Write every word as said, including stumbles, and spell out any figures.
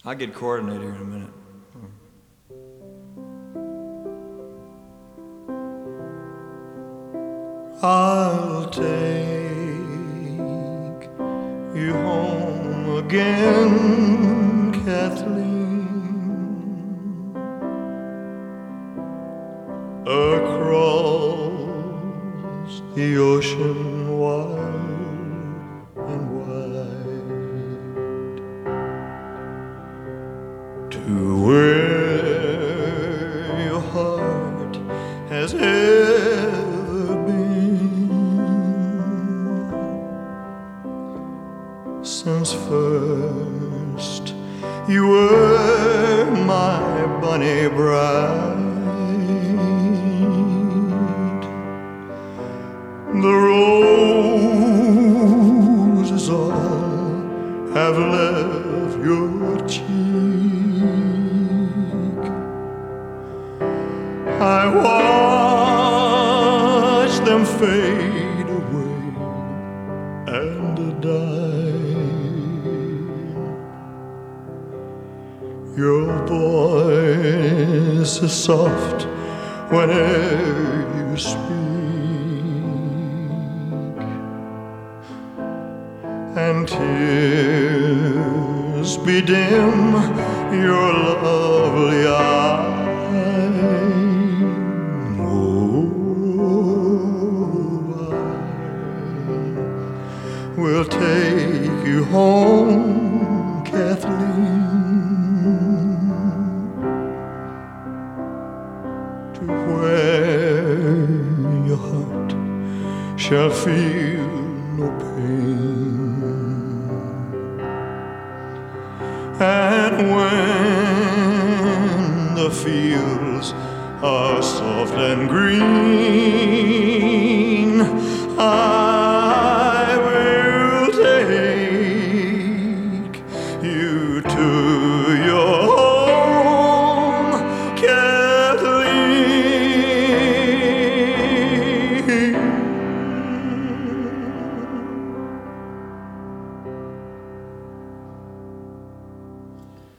I'll get coordinated here in a minute. I'll take you home again, Kathleen, across the ocean wide and wide, to where your heart has ever been. Since first you were my bonny bride, the roses all have left your cheek. I watch them fade away and die. Your voice is soft whenever you speak, and tears bedim your lovely eyes. Oh, I will take you home, Kathleen, to where your heart shall feel no pain. And when the fields are soft and green,